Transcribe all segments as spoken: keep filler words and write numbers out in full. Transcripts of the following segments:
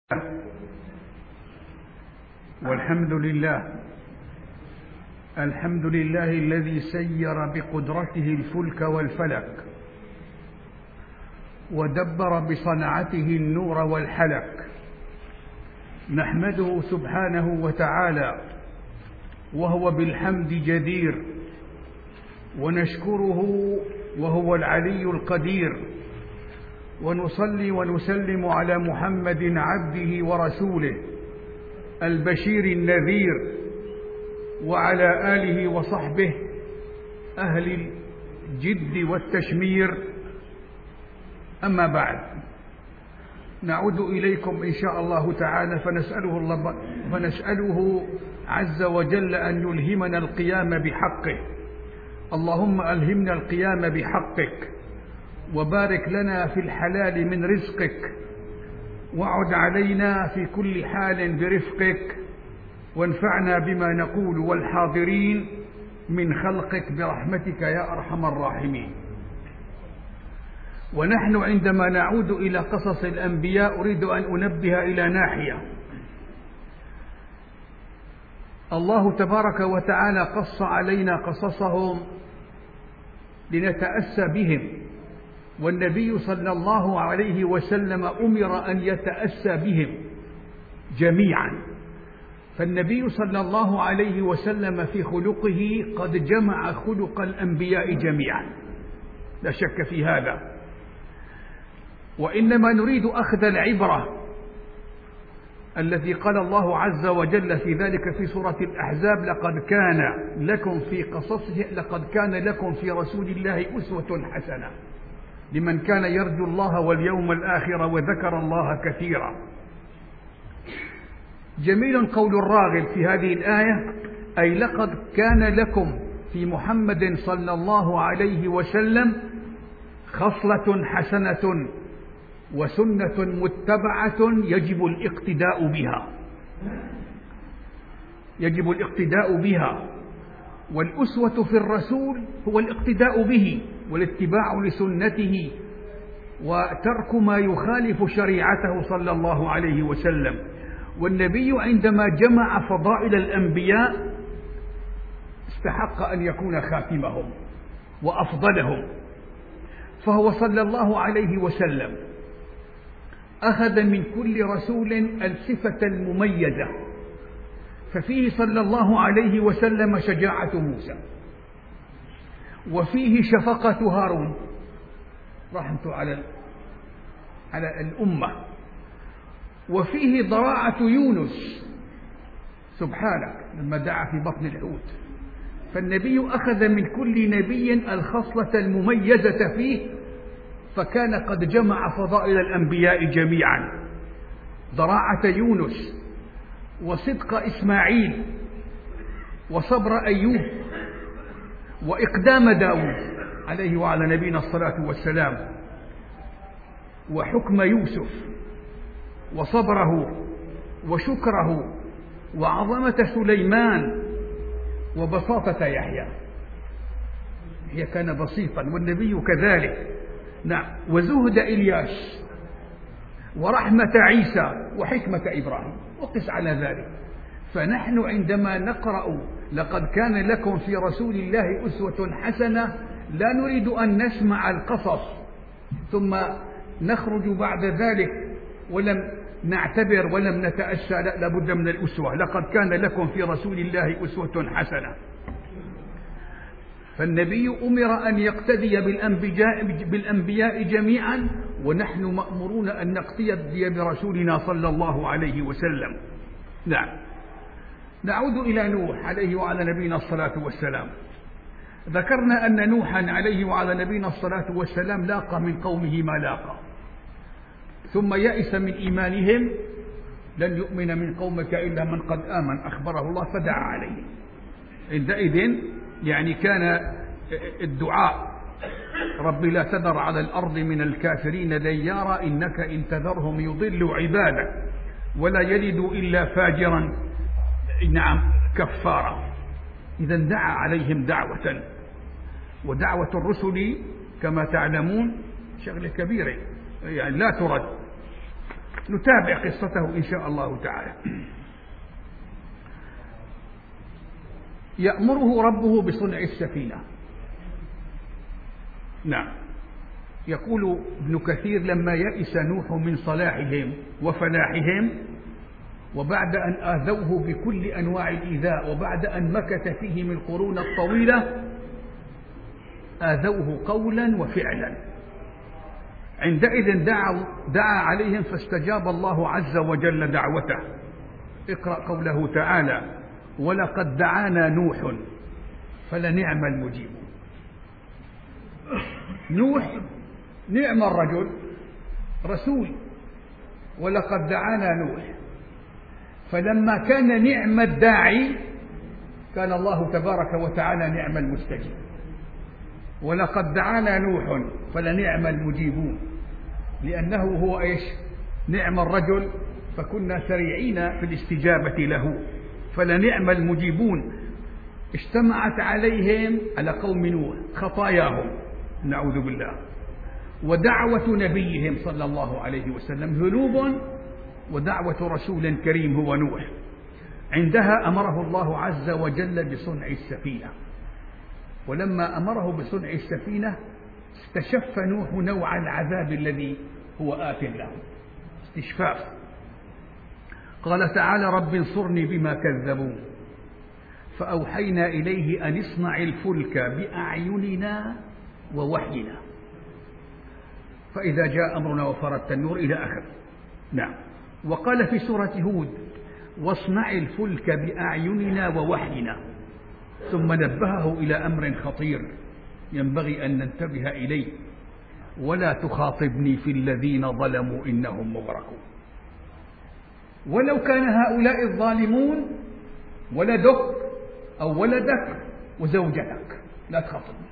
والحمد لله الحمد لله الذي سير بقدرته الفلك والفلك ودبر بصنعته النور والحلك. نحمده سبحانه وتعالى وهو بالحمد جدير، ونشكره وهو العلي القدير، ونصلي ونسلم على محمد عبده ورسوله البشير النذير، وعلى آله وصحبه أهل الجد والتشمير. أما بعد، نعود إليكم إن شاء الله تعالى فنسأله, الله فنسأله عز وجل أن يلهمنا القيام بحقه. اللهم ألهمنا القيام بحقك، وبارك لنا في الحلال من رزقك، وعد علينا في كل حال برفقك، وانفعنا بما نقول والحاضرين من خلقك برحمتك يا أرحم الراحمين. ونحن عندما نعود إلى قصص الأنبياء أريد أن أنبه إلى ناحية. الله تبارك وتعالى قص علينا قصصهم لنتأسى بهم، والنبي صلى الله عليه وسلم أمر أن يتأسى بهم جميعا. فالنبي صلى الله عليه وسلم في خلقه قد جمع خلق الأنبياء جميعا، لا شك في هذا. وإنما نريد أخذ العبرة الذي قال الله عز وجل في ذلك في سورة الأحزاب: لقد كان لكم في قصصه لقد كان لكم في رسول الله أسوة حسنة لمن كان يرجو الله واليوم الآخر وذكر الله كثيرا. جميل قول الراغب في هذه الآية، أي لقد كان لكم في محمد صلى الله عليه وسلم خصلة حسنة وسنة متبعة يجب الاقتداء بها يجب الاقتداء بها والأسوة في الرسول هو الاقتداء به والاتباع لسنته وترك ما يخالف شريعته صلى الله عليه وسلم. والنبي عندما جمع فضائل الأنبياء استحق أن يكون خاتمهم وأفضلهم، فهو صلى الله عليه وسلم أخذ من كل رسول الصفة المميزة، ففيه صلى الله عليه وسلم شجاعة موسى، وفيه شفقة هارون رحمته على على الأمة، وفيه ضراعة يونس سبحانك لما دعا في بطن الحوت. فالنبي أخذ من كل نبي الخصلة المميزة فيه، فكان قد جمع فضائل الأنبياء جميعا: ضراعة يونس، وصدق إسماعيل، وصبر أيوب، وإقدام داود عليه وعلى نبينا الصلاة والسلام، وحكم يوسف، وصبره، وشكره، وعظمة سليمان، وبساطة يحيى. هي كان بسيطا والنبي كذلك، نعم، وزهد إلياس، ورحمة عيسى، وحكمة إبراهيم، وقس على ذلك. فنحن عندما نقرأ لقد كان لكم في رسول الله أسوة حسنة لا نريد أن نسمع القصص ثم نخرج بعد ذلك ولم نعتبر ولم نتأسى، لا، لابد من الأسوة. لقد كان لكم في رسول الله أسوة حسنة. فالنبي أمر أن يقتدي بالأنبياء, بالأنبياء جميعا، ونحن مأمورون أن نقتدي برسولنا صلى الله عليه وسلم. نعم، نعود إلى نوح عليه وعلى نبينا الصلاة والسلام. ذكرنا أن نوحا عليه وعلى نبينا الصلاة والسلام لاقى من قومه ما لاقى، ثم يئس من إيمانهم: لن يؤمن من قومك إلا من قد آمن، أخبره الله فدعا عليه. عندئذ يعني كان الدعاء: رب لا تذر على الأرض من الكافرين ديارا إنك إن تذرهم يضلوا عبادك ولا يلدوا إلا فاجرا نعم كفارا. إذا دعا عليهم دعوة، ودعوة الرسل كما تعلمون شغلة كبيرة، يعني لا ترد. نتابع قصته إن شاء الله تعالى. يأمره ربه بصنع السفينة. نعم. يقول ابن كثير: لما يئس نوح من صلاحهم وفلاحهم، وبعد أن آذوه بكل أنواع الإيذاء، وبعد أن مكث فيهم القرون الطويلة، آذوه قولا وفعلا، عندئذ دعا, دعا عليهم فاستجاب الله عز وجل دعوته. اقرأ قوله تعالى: ولقد دعانا نوح فلنعم المجيب. نوح نعم الرجل، رسول، ولقد دعانا نوح، فلما كان نعم الداعي كان الله تبارك وتعالى نعم المستجيب. ولقد دعانا نوح فلنعم المجيبون، لأنه هو إيش؟ نعم الرجل، فكنا سريعين في الاستجابة له. فلنعم المجيبون. اجتمعت عليهم، على قوم نوح، خطاياهم، نعوذ بالله، ودعوة نبيهم صلى الله عليه وسلم، ذنوب ودعوة رسول كريم هو نوح. عندها أمره الله عز وجل بصنع السفينة. ولما أمره بصنع السفينة استشف نوح نوع العذاب الذي هو آت له، استشفاف. قال تعالى: رب انصرني بما كذبون، فأوحينا إليه أن اصنع الفلك بأعيننا ووحينا فإذا جاء أمرنا وفردت النور إلى آخر. نعم. وقال في سورة هود: واصنع الفلك بأعيننا ووحينا. ثم نبهه إلى أمر خطير ينبغي أن ننتبه إليه: ولا تخاطبني في الذين ظلموا إنهم مغرقون. ولو كان هؤلاء الظالمون ولدك أو ولدك وزوجتك لا تخاطبني.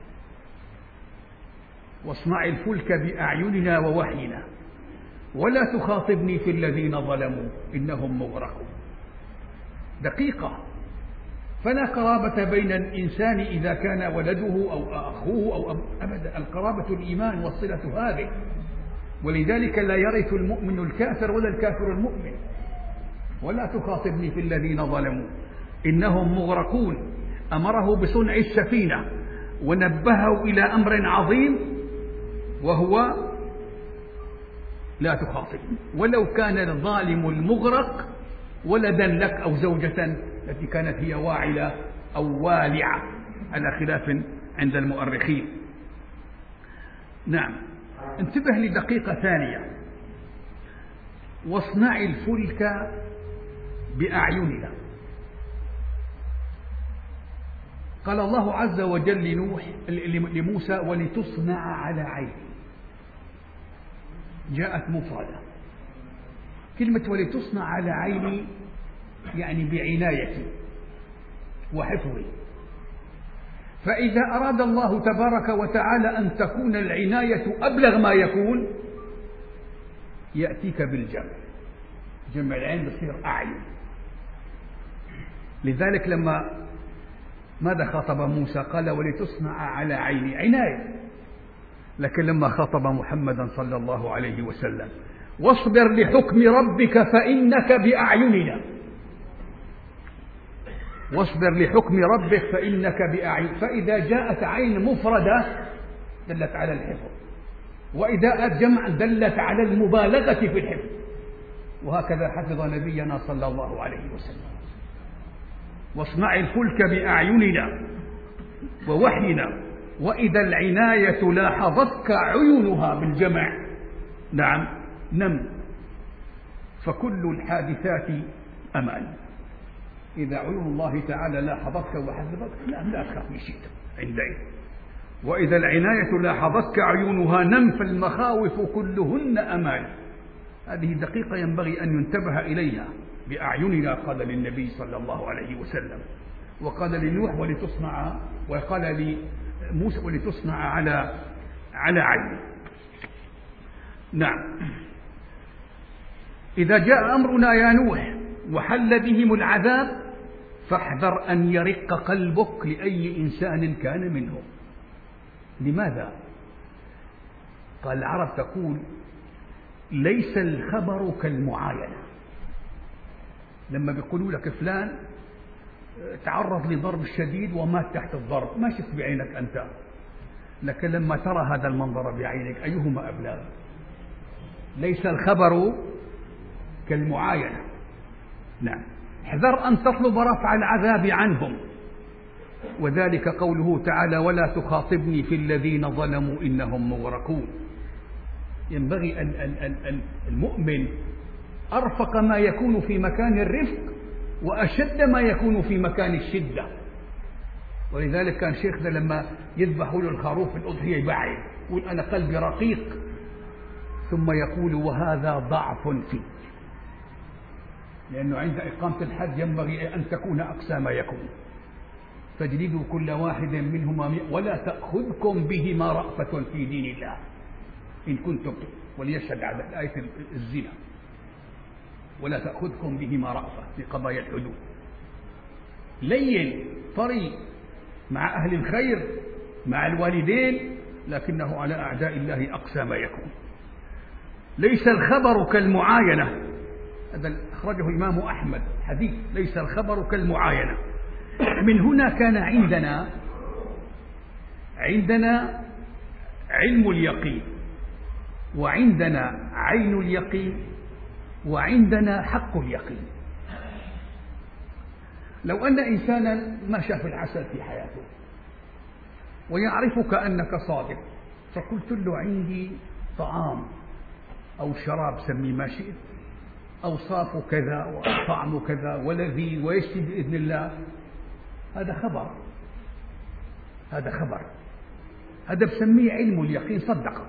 واصنع الفلك بأعيننا ووحينا ولا تخاطبني في الذين ظلموا إنهم مغرقون. دقيقة. فلا قرابة بين الإنسان إذا كان ولده أو أخوه أو أبدا. القرابة الإيمان والصلة هذه، ولذلك لا يرث المؤمن الكافر ولا الكافر المؤمن. ولا تخاطبني في الذين ظلموا إنهم مغرقون. أمره بصنع السفينة ونبهه إلى أمر عظيم، وهو لا تخاطبني. ولو كان الظالم المغرق ولدا لك أو زوجة التي كانت هي واعلة أو والعة، على خلاف عند المؤرخين. نعم. انتبه لدقيقة ثانية: واصنع الفلك بأعيننا. قال الله عز وجل لنوح لموسى: ولتصنع على عيني. جاءت مفردة. كلمة ولتصنع على عيني يعني بعنايتي وحفظي. فإذا أراد الله تبارك وتعالى أن تكون العناية أبلغ ما يكون يأتيك بالجمع. جمع العين بصير أعين. لذلك لما ماذا خاطب موسى؟ قال: ولتصنع على عيني، عناية. لكن لما خاطب محمدا صلى الله عليه وسلم: واصبر لحكم ربك فإنك بأعيننا. واصبر لحكم ربك فإنك بأعين. فإذا جاءت عين مفردة دلت على الحفظ، وإذا جاءت جمع دلت على المبالغة في الحفظ. وهكذا حفظ نبينا صلى الله عليه وسلم. واصنع الفلك بأعيننا ووحينا وإذا العناية لاحظتك عيونها بالجمع. نعم. نم. فكل الحادثات أمان. إذا عيون الله تعالى لاحظتك وحفظتك لا, لا تخاف من شيء عندئذ. وإذا العناية لاحظتك عيونها نم، فالمخاوف كلهن أمان. هذه دقيقة ينبغي أن ينتبه إليها. بأعيننا قال للنبي صلى الله عليه وسلم، وقال لنوح ولتصنع، وقال لموسى ولتصنع على على عيني. نعم. إذا جاء أمرنا يا نوح وحل بهم العذاب فاحذر أن يرق قلبك لأي إنسان كان منهم. لماذا؟ قال العرب تقول: ليس الخبر كالمعاينة. لما بيقولوا لك فلان تعرض لضرب شديد ومات تحت الضرب، ما شفت بعينك أنت، لكن لما ترى هذا المنظر بعينك أيهما أبلغ؟ ليس الخبر كالمعاينة. نعم. احذر أن تطلب رفع العذاب عنهم، وذلك قوله تعالى: ولا تخاطبني في الذين ظلموا إنهم مغرقون. ينبغي أن المؤمن أرفق ما يكون في مكان الرفق وأشد ما يكون في مكان الشدة. ولذلك كان شيخنا لما يذبح له الخروف الأضحية يبعد يقول: أنا قلبي رقيق، ثم يقول: وهذا ضعف فيه، لأنه عند إقامة الحد ينبغي أن تكون أقسى ما يكون. فاجلدوا كل واحد منهما ولا تأخذكم بهما رأفة في دين الله إن كنتم، وليشهد على آية الزنا: ولا تأخذكم بهما رأفة في قضايا الحدود. لين طري مع أهل الخير مع الوالدين، لكنه على أعداء الله أقسى ما يكون. ليس الخبر كالمعاينة، هذا أخرجه الإمام أحمد حديث: ليس الخبر كالمعاينة. من هنا كان عندنا عندنا علم اليقين، وعندنا عين اليقين، وعندنا حق اليقين. لو أن إنسانا ما شاف العسل في حياته ويعرفك أنك صادق، فقلت له: عندي طعام أو شراب سمي ما شئت، أوصاف كذا وطعم كذا ولذي ويشفي بإذن الله، هذا خبر، هذا خبر، هذا بسميه علم اليقين، صدقك.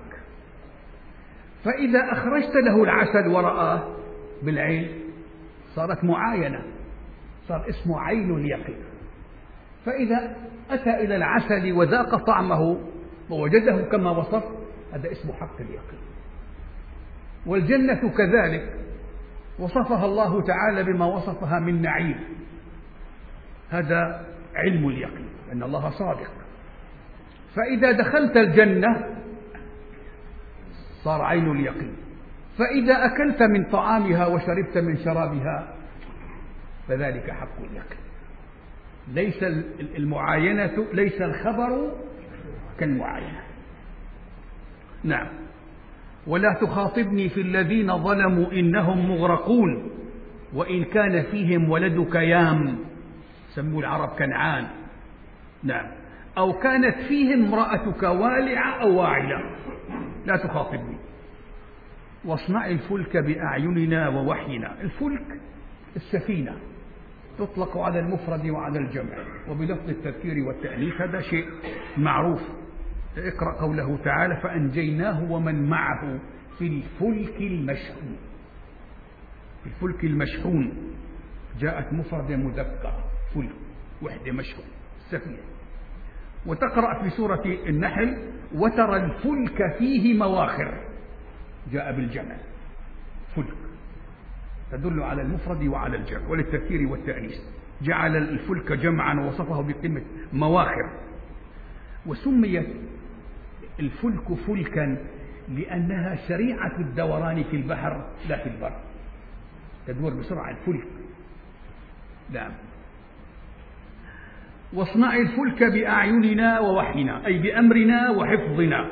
فإذا أخرجت له العسل ورآه بالعين صارت معاينة، صار اسمه عين اليقين. فإذا أتى إلى العسل وذاق طعمه ووجده كما وصف، هذا اسمه حق اليقين. والجنة كذلك وصفها الله تعالى بما وصفها من نعيم، هذا علم اليقين أن الله صادق. فإذا دخلت الجنة صار عين اليقين. فإذا أكلت من طعامها وشربت من شرابها فذلك حق اليقين. ليس المعاينة، ليس الخبر كالمعاينة. نعم. ولا تخاطبني في الذين ظلموا إنهم مغرقون وإن كان فيهم ولدك يام، سموا العرب كنعان. نعم. أو كانت فيهم امرأتك والعة أو واعلة، لا تخاطبني. واصنع الفلك بأعيننا ووحينا. الفلك السفينة، تطلق على المفرد وعلى الجمع وبلفظ التذكير والتأنيث، هذا شيء معروف. اقرأ قوله تعالى: فأنجيناه ومن معه في الفلك المشحون. في الفلك المشحون جاءت مفرد مذكر، فلك وحدة مشحون، السفينة. وتقرأ في سورة النحل: وترى الفلك فيه مواخر، جاء بالجمع، فلك تدل على المفرد وعلى الجمع وللتذكير والتأنيث. جعل الفلك جمعا ووصفه بكلمة مواخر. وسميت الفلك فلكا لأنها سريعة الدوران في البحر لا في البر، تدور بسرعة الفلك. نعم. واصنع الفلك بأعيننا ووحينا، أي بأمرنا وحفظنا.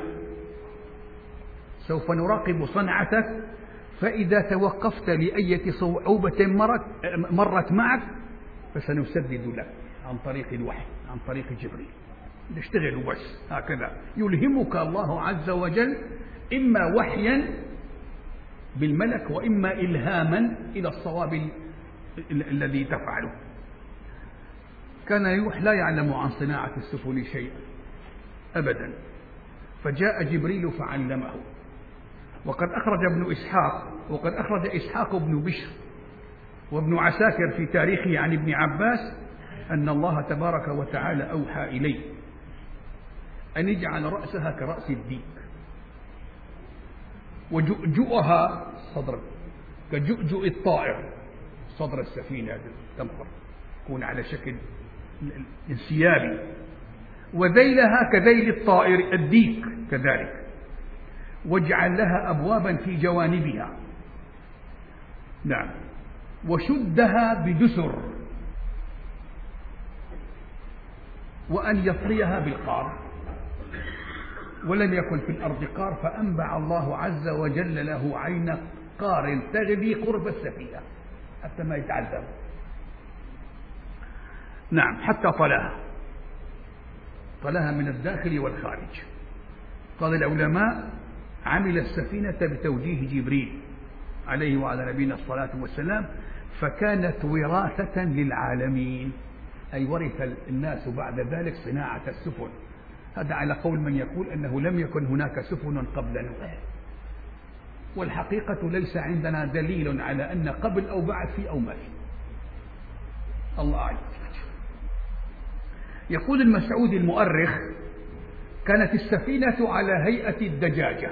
سوف نراقب صنعتك، فإذا توقفت لأية صعوبة مرت معك فسنسدد لك عن طريق الوحي، عن طريق جبريل. نشتغل بس هكذا، يلهمك الله عز وجل إما وحيا بالملك وإما إلهاما إلى الصواب الذي تفعله. كان نوح لا يعلم عن صناعة السفن شيئا أبدا، فجاء جبريل فعلمه. وقد أخرج ابن إسحاق وقد أخرج إسحاق بن بشر وابن عساكر في تاريخه عن ابن عباس أن الله تبارك وتعالى أوحى إليه أن يجعل رأسها كرأس الديك وجؤجؤها صدر كجؤجؤ الطائر، صدر السفينة تنفر تكون على شكل انسيابي، وذيلها كذيل الطائر الديك كذلك، واجعل لها أبوابا في جوانبها. نعم. وشدها بدسر، وأن يطليها بالقار. ولم يكن في الأرض قار، فأنبع الله عز وجل له عين قار تغلي قرب السفينة حتى ما يتعذب. نعم، حتى طلاها طلاها من الداخل والخارج. قال العلماء: عمل السفينة بتوجيه جبريل عليه وعلى نبينا الصلاة والسلام، فكانت وراثة للعالمين، أي ورث الناس بعد ذلك صناعة السفن. هذا على قول من يقول أنه لم يكن هناك سفن قبل نوح، والحقيقة ليس عندنا دليل على أن قبل أو بعد في أو ما في، الله أعلم. يقول المسعود المؤرخ: كانت السفينة على هيئة الدجاجة.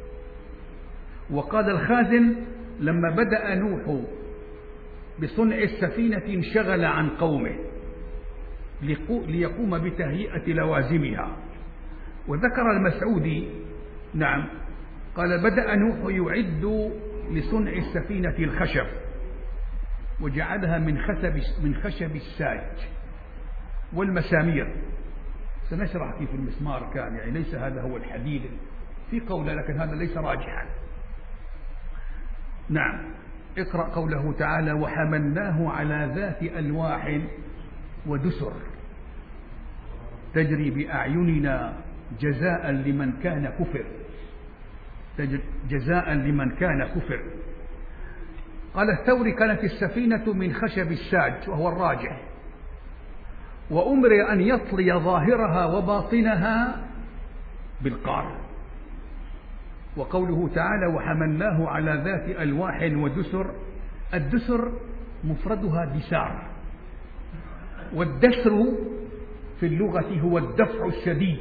وقال الخازن: لما بدأ نوح بصنع السفينة انشغل عن قومه ليقوم بتهيئة لوازمها. وذكر المسعودي: نعم، قال: بدأ نوح يعد لصنع السفينة الخشب، وجعلها من خشب من خشب الساج والمسامير. سنشرح كيف المسمار كان، يعني ليس هذا هو الحديد في قوله، لكن هذا ليس راجحا. نعم. اقرأ قوله تعالى: وحملناه على ذات ألواح ودسر تجري بأعيننا جزاء لمن كان كفر جزاء لمن كان كفر. قال الثوري: كانت السفينة من خشب الساج وهو الراجح، وأمر أن يطلي ظاهرها وباطنها بالقار. وقوله تعالى: وحملناه على ذات ألواح ودسر، الدسر مفردها دسار، والدسر في اللغة هو الدفع الشديد،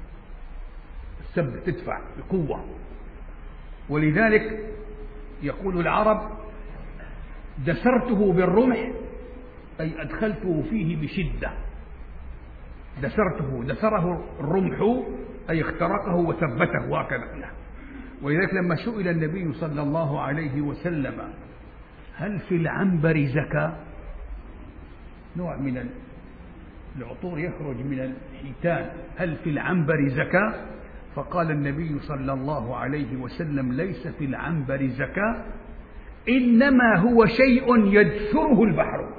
السب تدفع بقوة. ولذلك يقول العرب: دسرته بالرمح، أي أدخلته فيه بشدة. دسرته، دسره الرمح أي اخترقه وثبته هكذا. ولذلك لما سئل النبي صلى الله عليه وسلم: هل في العنبر زكاة؟ نوع من العطور يخرج من الحيتان، هل في العنبر زكاة؟ فقال النبي صلى الله عليه وسلم: ليس في العنبر زكاة، إنما هو شيء يدسره البحر.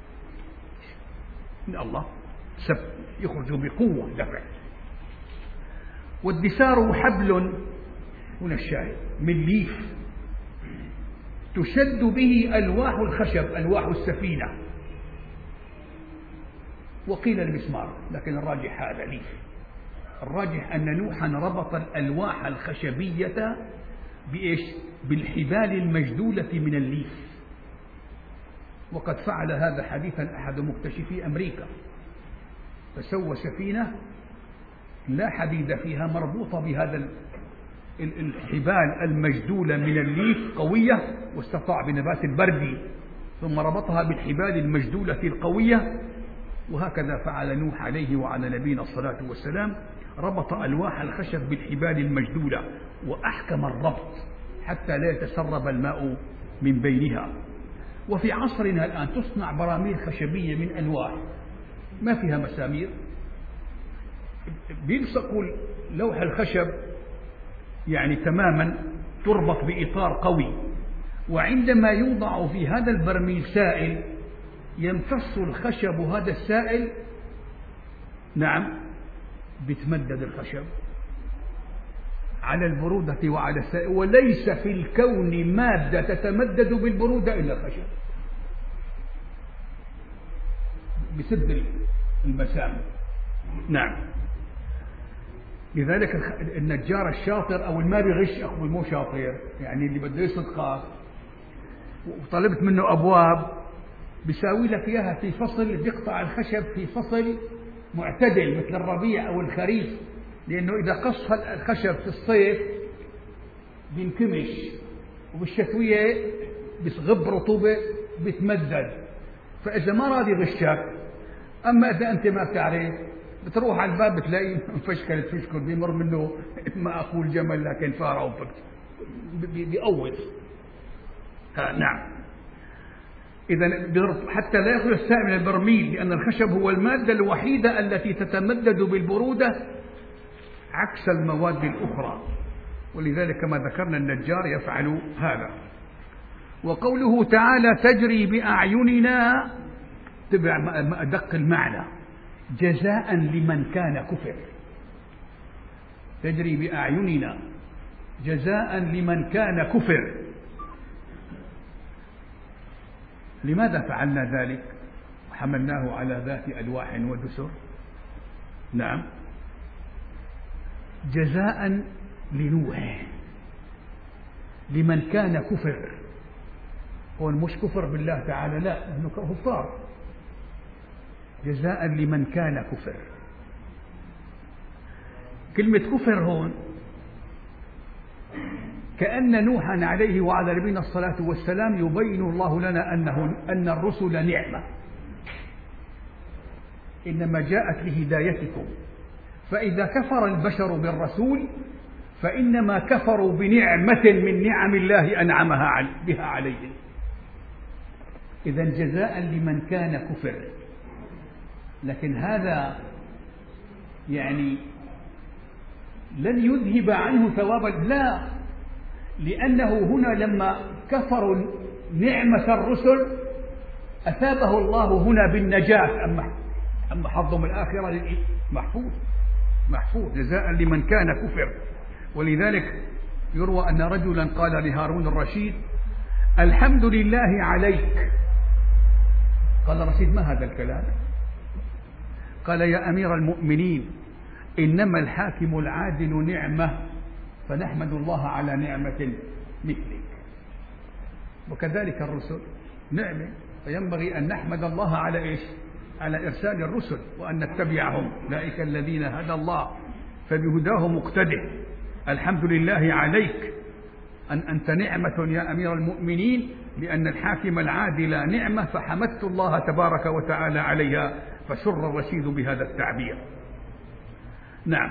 إن الله سب يخرج بقوة دفع. والدسار حبل، هنا الشاهد، من ليف تشد به ألواح الخشب، ألواح السفينة، وقيل المسمار، لكن الراجح هذا ليف. الراجح أن نوحا ربط الألواح الخشبية بإيش؟ بالحبال المجدولة من الليف. وقد فعل هذا حديثا أحد مكتشفي أمريكا، فسوى سفينة لا حديد فيها مربوطة بهذا الحبال المجدولة من الليف قوية، واستطاع بنبات البرد ثم ربطها بالحبال المجدولة القوية. وهكذا فعل نوح عليه وعلى نبينا الصلاة والسلام، ربط ألواح الخشب بالحبال المجدولة وأحكم الربط حتى لا يتسرب الماء من بينها. وفي عصرنا الآن تصنع براميل خشبية من ألواح ما فيها مسامير، بيلصقوا لوح الخشب يعني تماما، تربط بإطار قوي، وعندما يوضع في هذا البرميل سائل يمتص الخشب هذا السائل، نعم، بتمدد الخشب على البرودة وعلى السائل. وليس في الكون مادة تتمدد بالبرودة إلا الخشب، بسد المسام. نعم. لذلك النجار الشاطر أو ما بيغش، أخو مو شاطر يعني، اللي بده يصدق خاص وطلبت منه أبواب بيساوي لك إياها في فصل، بيقطع الخشب في فصل معتدل مثل الربيع أو الخريف، لأنه إذا قص الخشب في الصيف بينكمش، وبالشتوية بيصغب رطوبة بتمدد. فإذا ما راضي غشك، أما إذا أنت ما بتعرف بتروح على الباب بتلاقي فشكلت فشكل بيمر منه ما أقول جمل لكن فارع بيقوض. نعم. إذا حتى لا يخرج السائل من البرميل، لأن الخشب هو المادة الوحيدة التي تتمدد بالبرودة عكس المواد الأخرى، ولذلك كما ذكرنا النجار يفعل هذا. وقوله تعالى تجري بأعيننا تبع أدق المعنى، جزاء لمن كان كفر. تجري بأعيننا جزاء لمن كان كفر. لماذا فعلنا ذلك؟ حملناه على ذات ألواح ودسر. نعم، جزاء لنوح لمن كان كفر. هو مش كفر بالله تعالى، لا، انه كفار. جزاء لمن كان كفر. كلمة كفر هون كأن نوحا عليه وعلى نبينا الصلاة والسلام يبين الله لنا أنه أن الرسل نعمة، إنما جاءت لهدايتكم، فإذا كفر البشر بالرسول فإنما كفروا بنعمة من نعم الله أنعمها بها عليهم. إذن جزاء لمن كان كفر. لكن هذا يعني لن يذهب عنه ثوابا، لا، لأنه هنا لما كفروا نعمة الرسل أثابه الله هنا بالنجاة. أما أما حظهم الآخرة محفوظ محفوظ جزاء لمن كان كفر. ولذلك يروى أن رجلا قال لهارون الرشيد الحمد لله عليك. قال الرشيد ما هذا الكلام؟ قال يا أمير المؤمنين إنما الحاكم العادل نعمة، فنحمد الله على نعمة مثلك. وكذلك الرسل نعمة، فينبغي أن نحمد الله على إيش؟ على إرسال الرسل وأن نتبعهم، أولئك الذين هدى الله فبهداه مقتده. الحمد لله عليك أن أنت نعمة يا أمير المؤمنين، لأن الحاكم العادل نعمة، فحمدت الله تبارك وتعالى عليها، فسر الرشيد بهذا التعبير. نعم،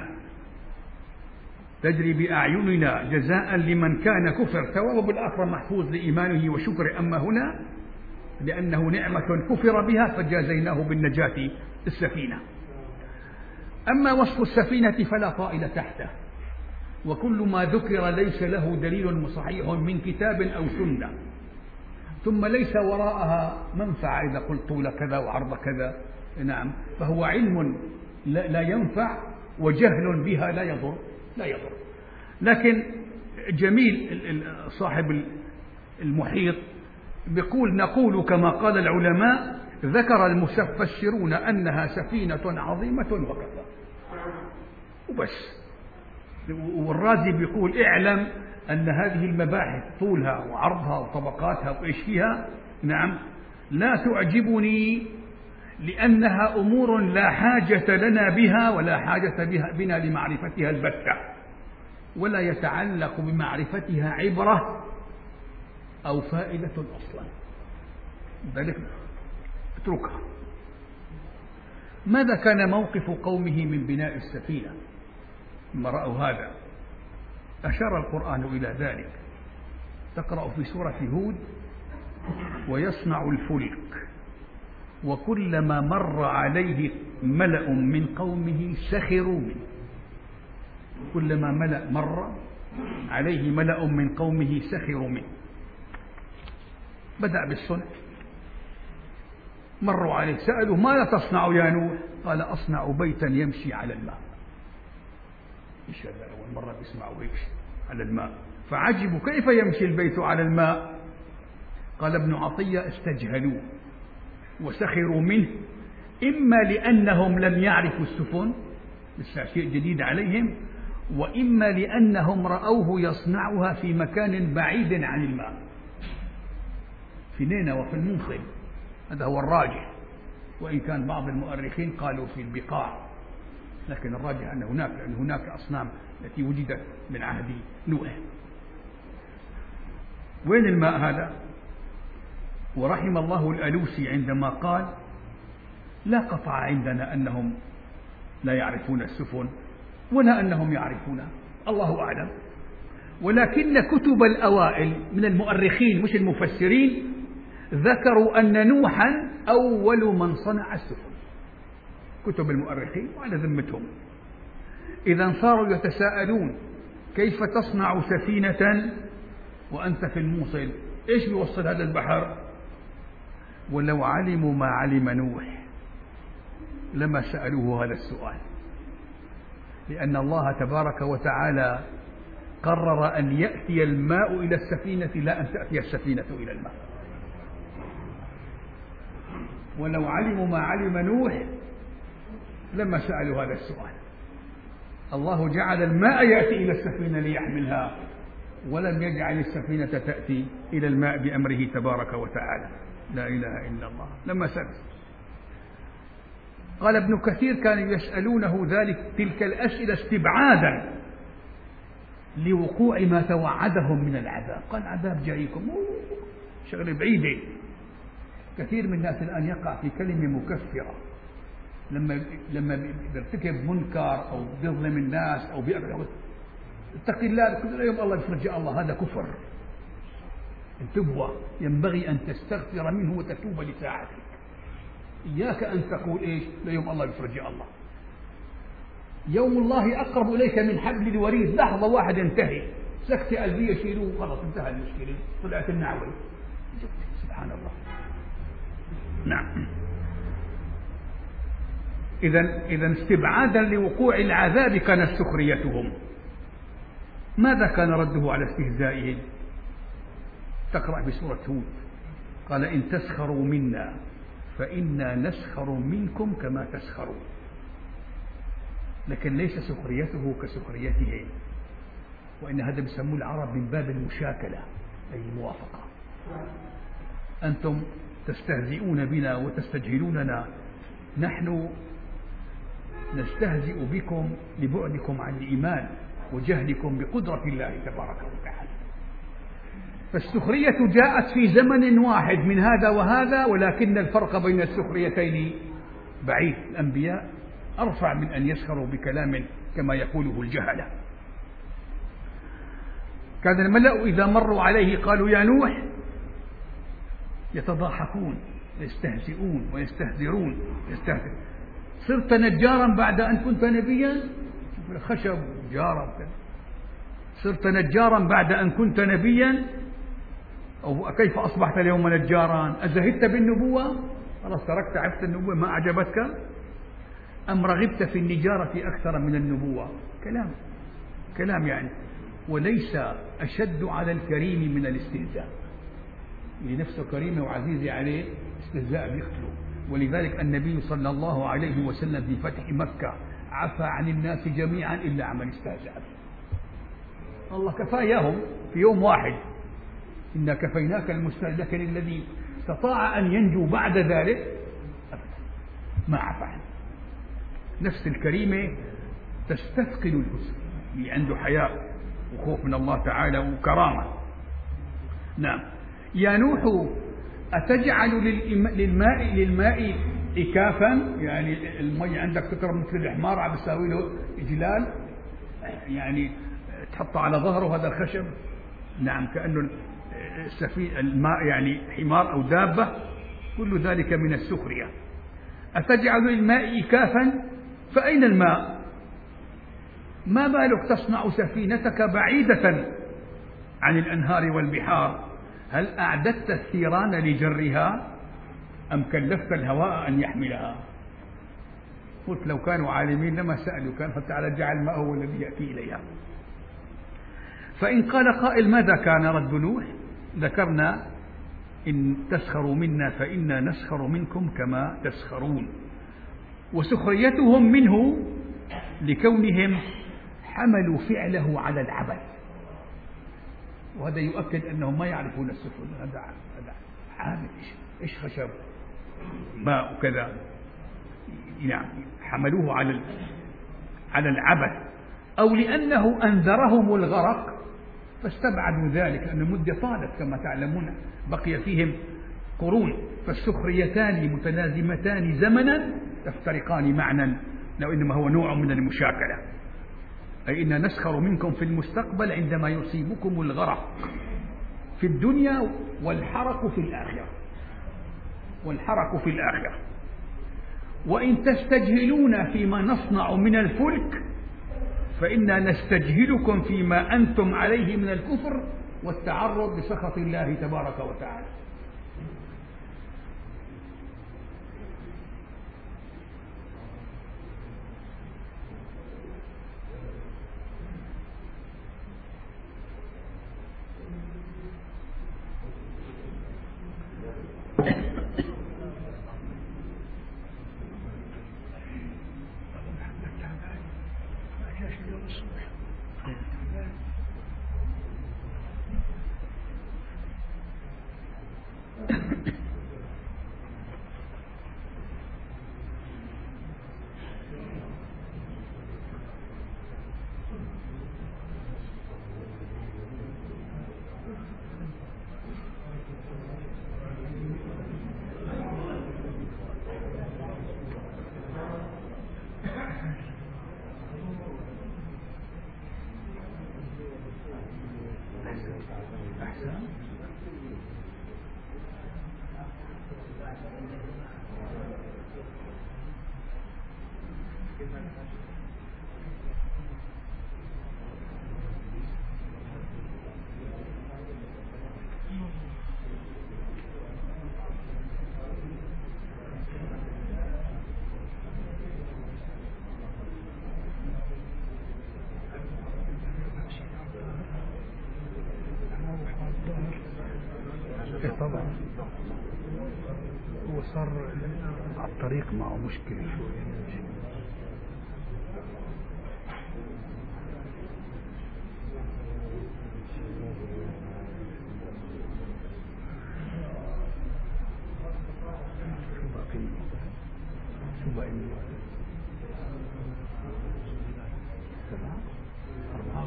تجري بأعيننا جزاء لمن كان كفر. ثواب الآخرة محفوظ لإيمانه وشكره، أما هنا لأنه نعمة كفر بها فجازيناه بالنجاة السفينة. أما وصف السفينة فلا طائل تحته، وكل ما ذكر ليس له دليل صحيح من كتاب أو سنة، ثم ليس وراءها منفعة إذا قلت طول كذا وعرض كذا. نعم، فهو علم لا ينفع، وجهل بها لا يضر لا يضر. لكن جميل صاحب المحيط بيقول نقول كما قال العلماء ذكر المفسرون أنها سفينة عظيمة وكذا وبس. والرازي بيقول اعلم أن هذه المباحث طولها وعرضها وطبقاتها وإيش فيها نعم لا تعجبني، لأنها أمور لا حاجة لنا بها ولا حاجة بها بنا لمعرفتها البتة، ولا يتعلق بمعرفتها عبرة أو فائدة أصلا، ذلك اتركها. ماذا كان موقف قومه من بناء السفينة لما رأوا هذا؟ أشار القرآن إلى ذلك. تقرأ في سورة هود ويصنع الفلك وكلما مر عليه ملأ من قومه سخروا منه. كلما ملأ مر عليه ملأ من قومه سخروا منه. بدأ بالصنع، مروا عليه سألوا ماذا تصنع يا نوح؟ قال أصنع بيتا يمشي على الماء. إيش هذا؟ أول مرة بيسمعوا يمشي على الماء، فعجبوا كيف يمشي البيت على الماء؟ قال ابن عطية استجهلوه وسخروا منه، إما لأنهم لم يعرفوا السفن، لسه شيء جديد عليهم، وإما لأنهم رأوه يصنعها في مكان بعيد عن الماء، في نينوى وفي الموصل. هذا هو الراجح، وإن كان بعض المؤرخين قالوا في البقاع، لكن الراجح أن هناك أن هناك أصنام التي وجدت من عهد نوح. وين الماء هذا؟ ورحم الله الألوسي عندما قال لا قطع عندنا أنهم لا يعرفون السفن ولا أنهم يعرفونها، الله أعلم. ولكن كتب الأوائل من المؤرخين مش المفسرين ذكروا أن نوحا أول من صنع السفن، كتب المؤرخين وعلى ذمتهم. إذا صاروا يتساءلون كيف تصنع سفينة وأنت في الموصل؟ إيش بيوصل هذا البحر؟ ولو علموا ما علم نوح لما سألوه هذا السؤال، لأن الله تبارك وتعالى قرر أن يأتي الماء إلى السفينة لا أن تأتي السفينة إلى الماء. ولو علموا ما علم نوح لما سألوا هذا السؤال. الله جعل الماء يأتي إلى السفينة ليحملها، ولم يجعل السفينة تأتي إلى الماء بأمره تبارك وتعالى. لا إله إلا الله. لما سأل قال ابن كثير كانوا يسألونه ذلك تلك الأسئلة استبعادا لوقوع ما توعدهم من العذاب. قال عذاب جايكم، شغلة بعيدة. كثير من الناس الآن يقع في كلمة مكفرة لما لما بيرتكب منكر أو بيظلم الناس أو بيأكل اتق الله كل يوم الله يفرج الله، هذا كفر. انتبهوا، ينبغي أن تستغفر منه وتتوب لساعتك. إياك أن تقول إيش ليوم الله يفرج الله. يوم الله أقرب إليك من حبل الوريد، لحظة واحدة ينتهي، سكتة قلبية شيلوه خلاص انتهى المشكلة، طلعت النعوة. سبحان الله. نعم. إذا إذا استبعادا لوقوع العذاب كانت سخريتهم. ماذا كان رده على استهزائهم؟ تقرأ بسورة هود قال إن تسخروا منا فإنا نسخر منكم كما تسخرون. لكن ليس سخريته كسخريته، وإن هذا بيسموه العرب من باب المشاكلة أي الموافقة. أنتم تستهزئون بنا وتستجهلوننا، نحن نستهزئ بكم لبعدكم عن الإيمان وجهلكم بقدرة الله تبارك وتعالى. فالسخرية جاءت في زمن واحد من هذا وهذا، ولكن الفرق بين السخريتين بعيد. الأنبياء أرفع من أن يسخروا بكلام كما يقوله الجهلة. كان الملأ إذا مروا عليه قالوا يا نوح، يتضاحكون يستهزئون ويستهزرون يستهزئون. صرت نجارا بعد أن كنت نبيا؟ الخشب جارا. صرت نجارا بعد أن كنت نبيا؟ أو كيف أصبحت اليوم نجارا؟ أزهدت بالنبوة؟ خلاص تركت عفت النبوة ما أعجبتك؟ أم رغبت في النجارة أكثر من النبوة؟ كلام كلام يعني. وليس أشد على الكريم من الاستهزاء. لنفسه كريمة وعزيزة عليه استهزاء بيقتله. ولذلك النبي صلى الله عليه وسلم في فتح مكة عفى عن الناس جميعا إلا عمن استهزأ به. الله كفاياهم في يوم واحد، إنا كفيناك المستهزئ. لكن الذي استطاع أن ينجو بعد ذلك ما عفى عنه. نفس الكريمة تستثقل الحسن، اللي عنده حياء وخوف من الله تعالى وكرامة. نعم. يا نوح أتجعل للماء للماء إكافا، يعني المي عندك تكرم مثل الحمار عم بيساوي له إجلال، يعني تحطه على ظهره هذا الخشب. نعم، كأنه السفينة الماء يعني حمار أو دابة. كل ذلك من السخرية. أتجعل للماء إكافا، فأين الماء؟ ما بالك تصنع سفينتك بعيدة عن الأنهار والبحار؟ هل أعددت الثيران لجرها أم كلفت الهواء أن يحملها؟ قلت لو كانوا عالمين لما سألوا، كان فتعالى جعل الماء هو الذي يأتي إليها. فإن قال قائل ماذا كان رد نوح؟ ذكرنا إن تسخروا منا فإنا نسخر منكم كما تسخرون. وسخريتهم منه لكونهم حملوا فعله على العبث، وهذا يؤكد أنهم ما يعرفون السفن. هذا هذا عامل إيش خشب ماء وكذا. نعم، حملوه على على العبث، أو لأنه أنذرهم الغرق فاستبعدوا ذلك، لأن المدة طالت كما تعلمون، بقي فيهم قرون. فالسخريتان متلازمتان زمنا تفترقان معنى. إنما هو نوع من المشاكلة، أي إن نسخر منكم في المستقبل عندما يصيبكم الغرق في الدنيا والحرق في الآخرة والحرق في الآخرة. وإن تستجهلون فيما نصنع من الفلك فإنا نستجهلكم فيما أنتم عليه من الكفر والتعرض لسخط الله تبارك وتعالى. طبعا هو صار على الطريق معه مشكلة شوية. شو بقى سبعة أربعة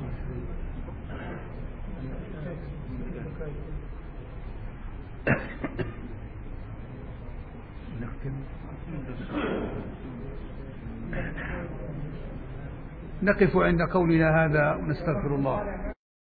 نقف عند قولنا هذا ونستغفر الله.